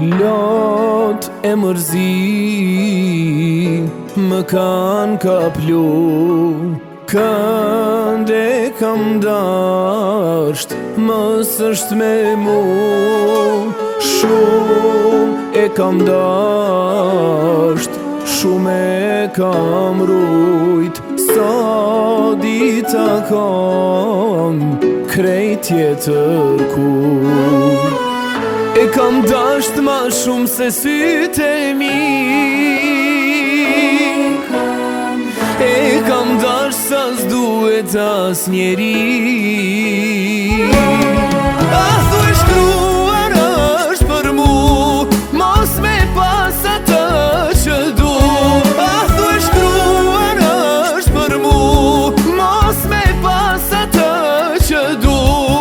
Lot e mërzi më kanë kaplu, kënde kam dasht, mës është me mu. Shumë e kam dasht, shumë e kam rujt, sa dita kam krejt tjetër kuj. E kam dasht ma shumë se sytë e mi, e kam dasht sa s'duhet as njeri. A thu e shkruar është për mu, mos me pas atë që du. A thu e shkruar është për mu, mos me pas atë që du.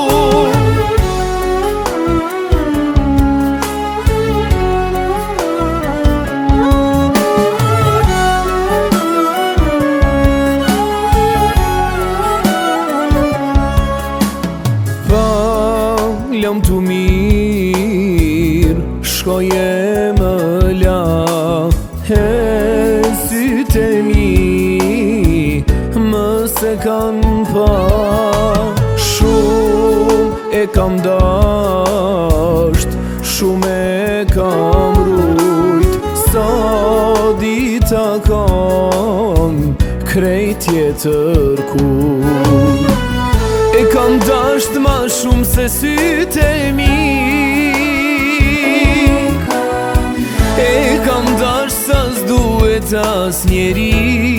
Lëm të mirë, shkoje më la, he sytë e mi, më se kanë pa. Shumë e kam dasht, shumë e kam rujt, sa dita kam krejt tjetër kuj. E kam dasht ma shumë se sytë e mi, e kam dasht sa s'duhet as njeri.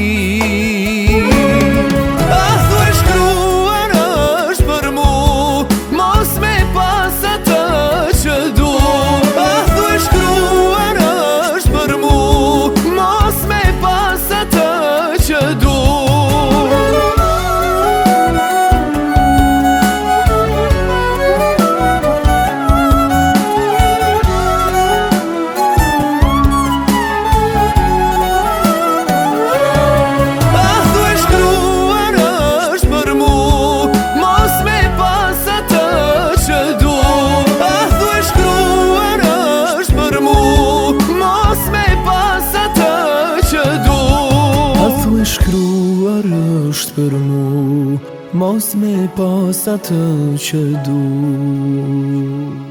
A thu e shkruar është për mu, mos me pas atë që du. A thu e shkruar është për mu, mos me pas atë që du. Shkruar është për mu, mos me pas atë që du.